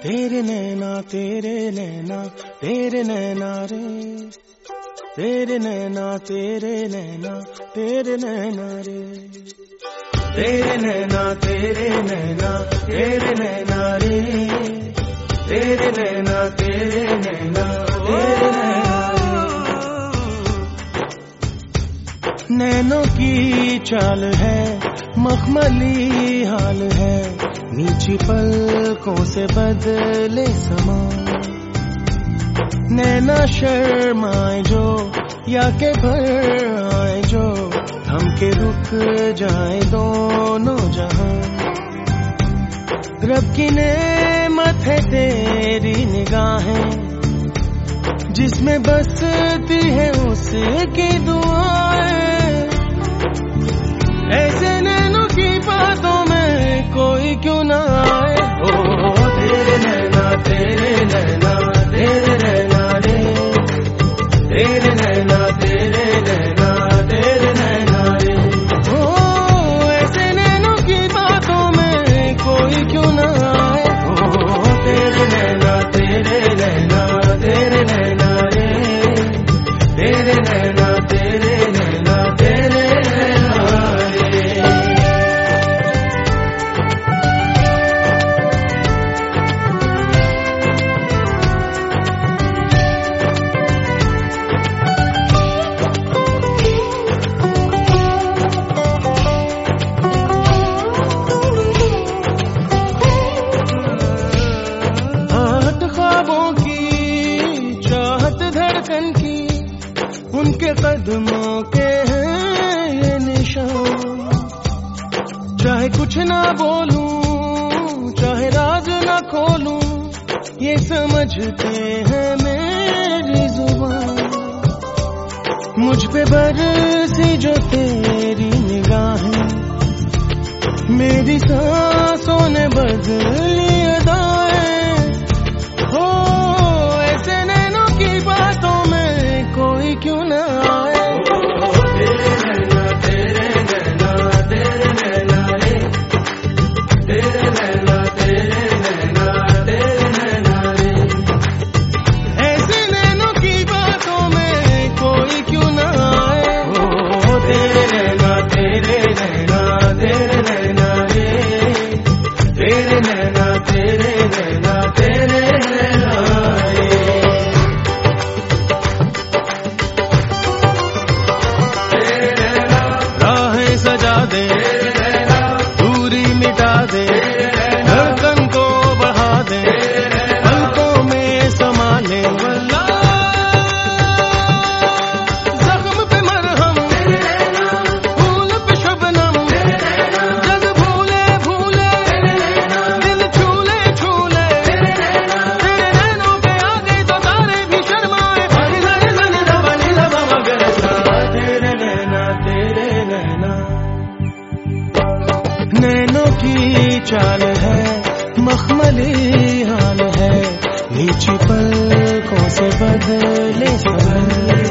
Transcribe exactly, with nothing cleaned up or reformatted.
तेरे नैना तेरे नैना तेरे नैना रे, तेरे नैना तेरे नैना तेरे नैना रे, तेरे नैना तेरे नैना तेरे नैना रे, तेरे नैना तेरे नैना तेरे नैना रे। नैनों की चाल है मखमली हाल है, नीची पलकों से बदले समा। नैना शर्माए जो या के भर आए जो, हम के रुक जाए दोनों जहां। रब की नेमत है तेरी निगाहें, जिसमें बसती है उसकी दुआएं। ऐसे नैनों की बातों में कोई क्यों ना आए। ओ तेरे नैना तेरे नैना तेरे नैना रे, तेरे नैना तेरे नैना तेरे नैना रे। ओ ऐसे नैनों की बातों में कोई क्यों ना आए। ओ तेरे नैना तेरे नैना तेरे नैना रे, तेरे नैना तेरे नैना तेरे नैना रे। उनके कदमों के हैं ये निशान, चाहे कुछ ना बोलूं चाहे राज ना खोलूं, ये समझते हैं मेरी जुबान। मुझ पे बरसी जो तेरी निगाहें, मेरी सांसों ने बदली अदाएं। हो ऐसे नैनों की बातों में कोई क्यों ना आए। तेरे नैना तेरे नैना तेरे नैना रे, तेरे नैना तेरे नैना तेरे नैना रे। ऐसे नैनों की बातों में कोई क्यों ना आए। ओ तेरे नैना तेरे नैना तेरे नैना रे, तेरे नैना तेरे नैना तेरे नैना रे। सजा दे दूरी मिटा दे, धड़कन को बढ़ा दे, पलकों में समा ले। जख्म पे मरहम, फूल पे शबनम, जग भूले भूले दिल छूले छूले। तेरे नैनों पे आ गई तो तारे भी शर्माए। तेरे नैना तेरे नैना। नैनों की चाल है मखमली हाल है, नीची पलकों से बदले समय।